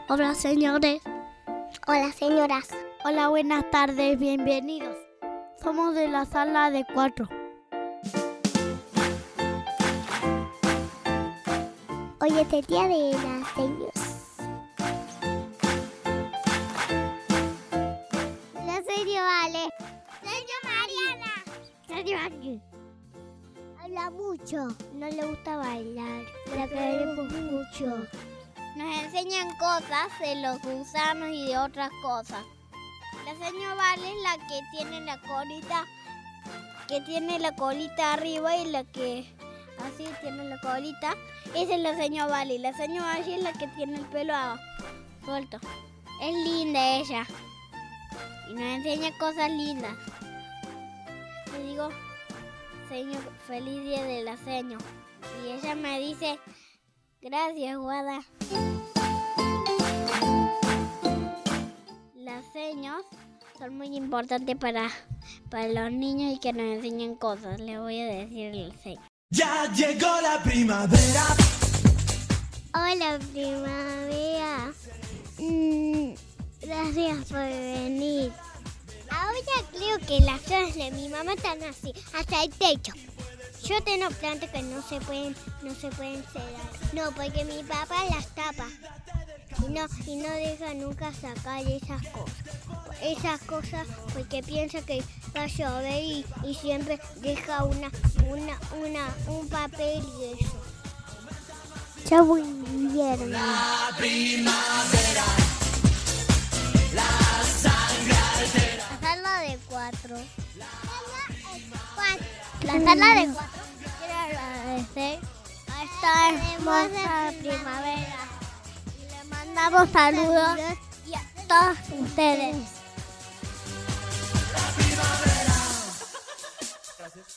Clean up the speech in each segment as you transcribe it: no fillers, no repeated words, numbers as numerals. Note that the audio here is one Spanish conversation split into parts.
Hola, señores. Hola, señoras. Hola, buenas tardes, bienvenidos. Somos de la sala de 4. Hoy es el día de las señas. La señora Vale. Señora Mariana. Señora Ángel. Habla mucho. No le gusta bailar. La queremos mucho. Nos enseñan cosas de los gusanos y de otras cosas. La señora Vale es la que tiene la colita arriba y la que así tiene la colita. Esa es la señora Vale. La señora Vale es la que tiene el pelo suelto. Es linda ella. Y nos enseña cosas lindas. Le digo, señor, feliz día de la seño. Y ella me dice, gracias, Guada. Las señas son muy importantes para los niños y que nos enseñan cosas. Les voy a decir las señas. Ya llegó la primavera. Hola, primavera. Gracias por venir. Ahora creo que las flores de mi mamá están así, hasta el techo. Yo tengo plantas que no se pueden cegar. No, porque mi papá las tapa. Y no deja nunca sacar esas cosas. Esas cosas porque piensa que va a llover y siempre deja un papel y eso. Ya voy invierno. La primavera. La sangre altera. La sala de 4. La sala de 4. Quiero agradecer a esta hermosa primavera. Le mandamos saludos y a todos ustedes. La primavera. Gracias.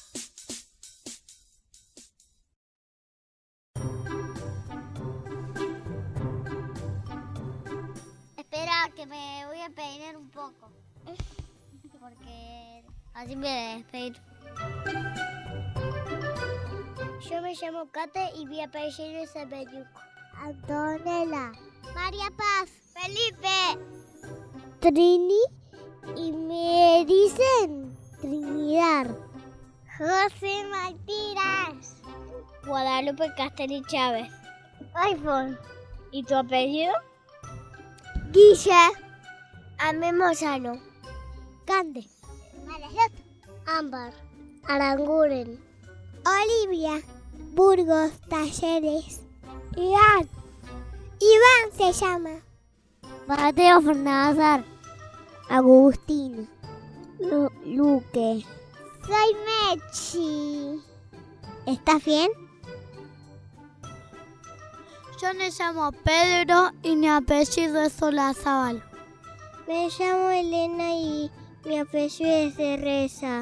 Espera que me voy a peinar un poco. Porque así me despeino. Yo me llamo Kate y mi apellido es Ameyuco. Antonella. María Paz. Felipe. Trini. Y me dicen Trinidad. José Martínez. Guadalupe Castelli Chávez. iPhone. ¿Y tu apellido? Guille. Amemosano. Cande. Marajot. Ámbar. Aranguren. Olivia. Burgos. Talleres. Iván. Iván se llama. Mateo Fernazar. Agustín. Luque. Soy Mechi. ¿Estás bien? Yo me llamo Pedro y mi apellido es Solazábal. Me llamo Elena y mi apellido es Teresa.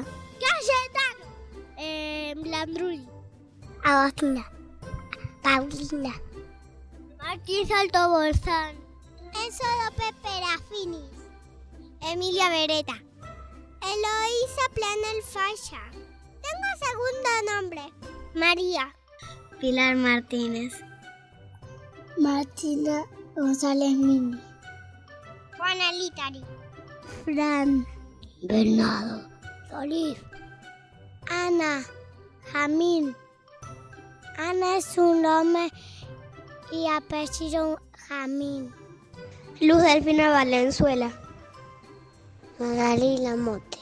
Blandrulli. Agostina. Paulina. Martín Salto Bolsán. Enzo López Perafinis. Emilia Beretta. Eloísa Planel Falla. Tengo segundo nombre. María. Pilar Martínez. Martina González Mini. Juana Litari. Fran. Bernardo. Solís. Ana. Jamín. Ana es un nombre y apellido Jamín. Luz Delfina Valenzuela. Magali Lamote.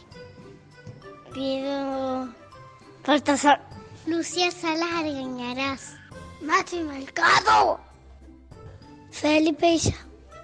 Pido Baltasar. Lucía Salas Argañarás. Maxi Mercado. Felipe Isa.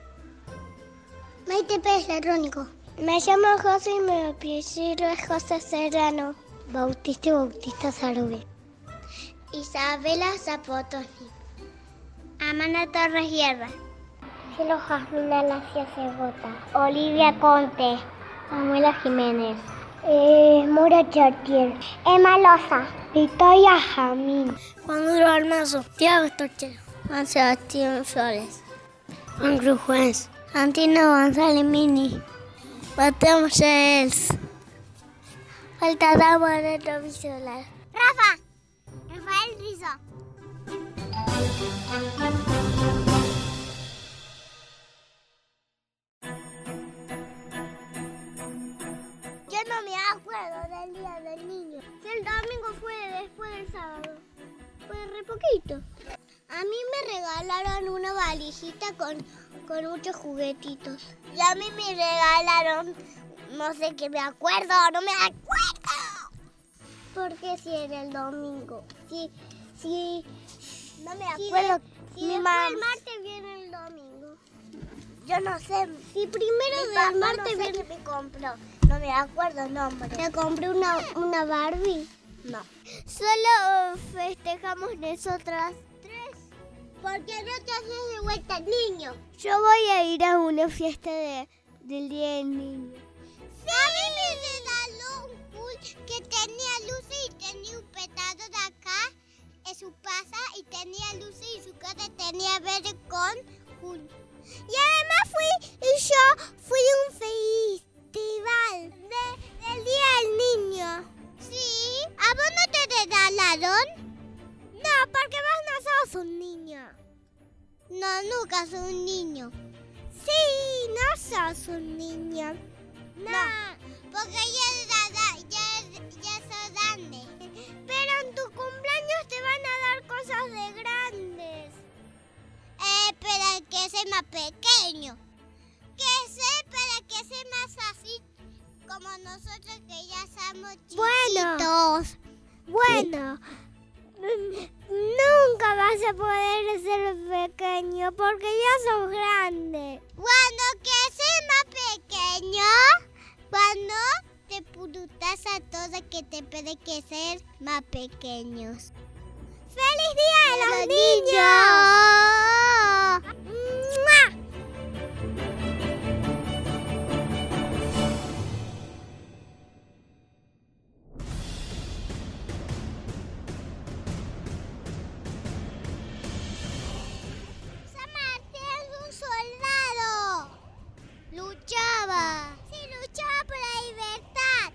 Maite Pérez Latrónico. Me llamo José y mi apellido es José Serrano. Bautista Sarube. Isabela Zapotoni. Amanda Torres Guerra. Cielo Jasmina Lacia Cebota. Olivia Conte. Samuela Jiménez. Mora Chartier. Emma Loza. Victoria Jamín. Juan Duro Almazo. Tiago Storchero. Juan Sebastián Flores. Juan Cruz Juez. Antino González Mini. Mateo Michels. Faltará Moreto Visolar. Rafa. Rafael Rizzo. el Día del Niño. El domingo fue después del sábado. Fue re poquito. A mí me regalaron una valijita con muchos juguetitos. Y a mí me regalaron, no sé qué me acuerdo, no me acuerdo. Porque si era el domingo. Sí. No me acuerdo. Si después el martes viene el domingo. Yo no sé. Si primero del martes viene. ¿Qué me compró? No me acuerdo el nombre. ¿Te compré una Barbie? No. Solo festejamos nosotras tres. Porque no te haces de vuelta el niño. Yo voy a ir a una fiesta del Día del Niño. Sí. A mí me regaló un pool que tenía luces y tenía un petardo de acá en su casa y tenía luces y su casa tenía verde con pool. Y además yo fui a un festival del Día del Niño. Sí. ¿A vos no te regalaron? No, porque vos no sos un niño. No, nunca soy un niño. Sí, no sos un niño. No, porque ya sos grande. Pero en tu cumpleaños te van a dar cosas de grandes. Para que sea más pequeño. Para que sea más así como nosotros que ya somos chiquitos. Bueno. Nunca vas a poder ser pequeño porque ya sos grande. Cuando que seas más pequeño, cuando te purutas a todos que te pide que ser más pequeños. ¡Feliz Día de los Niños! ¡Mua! Luchaba. Sí, luchaba por la libertad.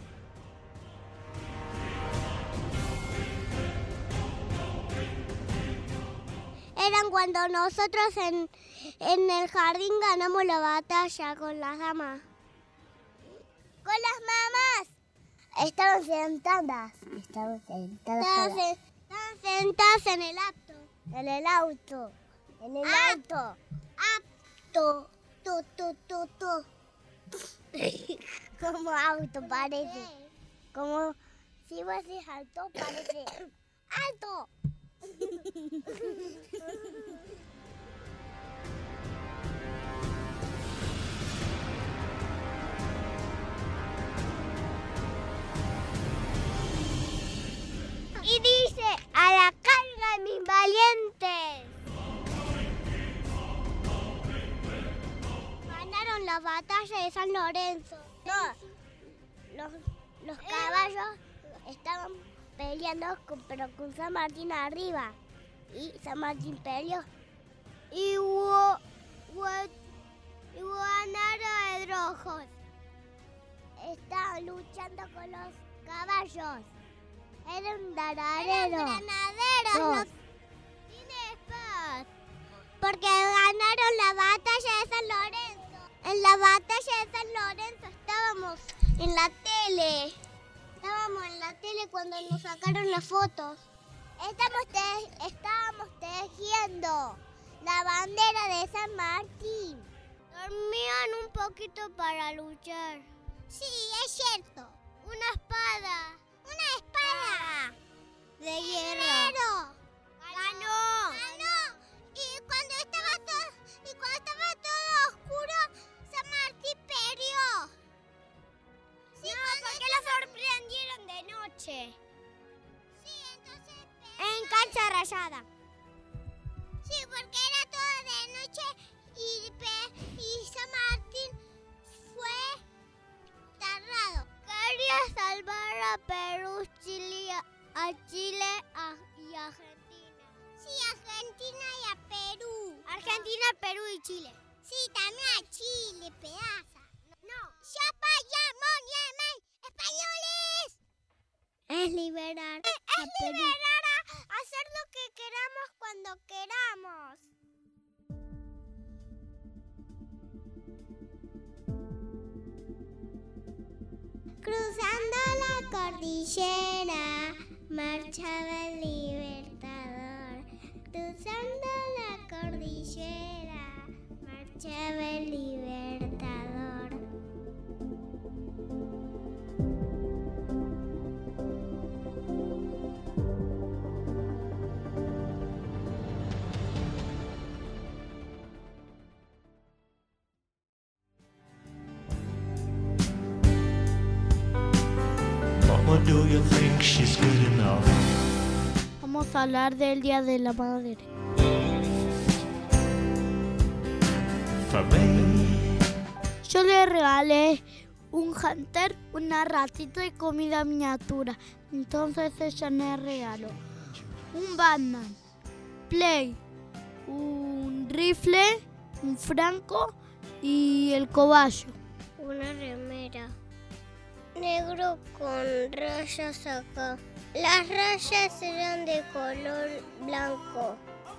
Eran cuando nosotros en el jardín ganamos la batalla con las damas. Con las mamás. Estaban sentadas. Estaban sentadas en el auto. En el auto. Auto. Como auto parece. Como si vos decís alto, parece alto. Y dice, a la carga, mis valientes. Ganaron la batalla de San Lorenzo. No, los caballos estaban peleando, pero con San Martín arriba. Y San Martín peleó. Y hubo ganaron el rojos. Estaban luchando con los caballos. Eran granaderos. Tiene paz. Porque ganaron la batalla de San Lorenzo. En la batalla de San Lorenzo estábamos en la tele. Estábamos en la tele cuando nos sacaron las fotos. Estábamos tejiendo la bandera de San Martín. Dormían un poquito para luchar. Sí, es cierto. Una espada. ¡Una espada! De hierro. ¡Ganó! Y cuando estaba todo oscuro, San Martín perdió. Sí, no, porque lo sorprendieron de noche. Sí, entonces en cancha rayada. Sí, porque era todo de noche y San Martín fue cerrado. Quería salvar a Perú, Chile y Argentina. Sí, Argentina y a Perú. Argentina, Perú y Chile. Sí, también a Chile, pedaza. No. ¡Españoles! Es liberar. Es liberar a hacer lo que queramos cuando queramos. Cruzando la cordillera, marcha del libertador. Cruzando la cordillera, marcha del libertador. Mama, do you think she's good enough Vamos a hablar del Día de la Madre. for me? Yo le regalé un Hunter, una ratita y comida miniatura. Entonces ella me regaló un Batman, Play, un rifle, un franco y el cobayo. Una remera negro con rayas acá. Las rayas eran de color blanco.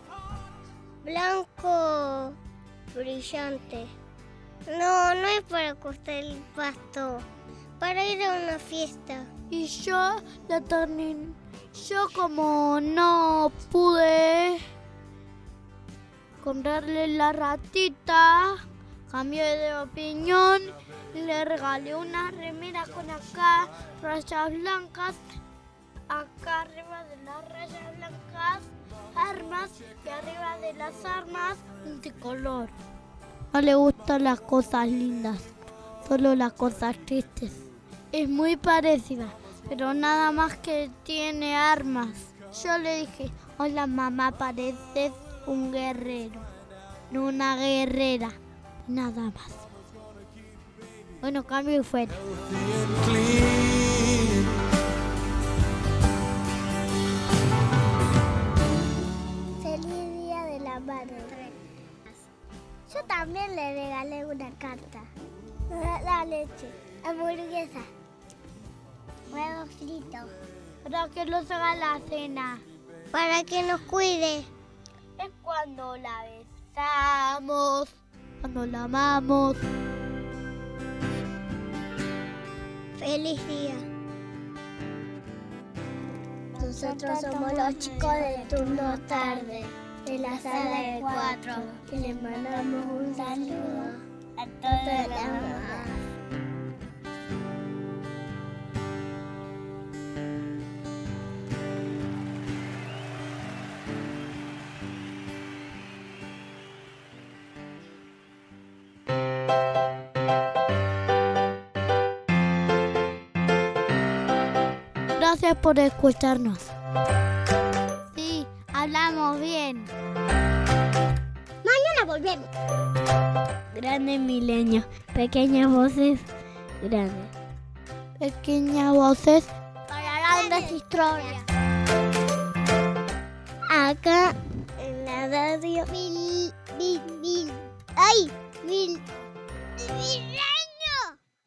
Blanco brillante. No es para cortar el pasto. Para ir a una fiesta. Y yo la terminé. Yo como no pude comprarle la ratita, cambié de opinión y le regalé una remera con acá rayas blancas, acá arriba de las rayas blancas armas y arriba de las armas un tricolor. No le gustan las cosas lindas, solo las cosas tristes. Es muy parecida, pero nada más que tiene armas. Yo le dije, hola mamá, pareces un guerrero, no una guerrera, nada más. Bueno, cambio y fuera. Feliz Día de la Madre. Yo también le regalé una carta. La leche, hamburguesa, huevos fritos. Para que los haga la cena. Para que nos cuide. Es cuando la besamos, cuando la amamos. Feliz día. Nosotros somos los chicos de turno tarde, de la sala de 4. Y les mandamos un saludo a todas las mamás. Gracias por escucharnos. Sí, hablamos bien. Mañana volvemos. Grande milenio, pequeñas voces, grandes. Pequeñas voces Para grandes historias. Acá en la radio. ¡Ay! ¡Mil!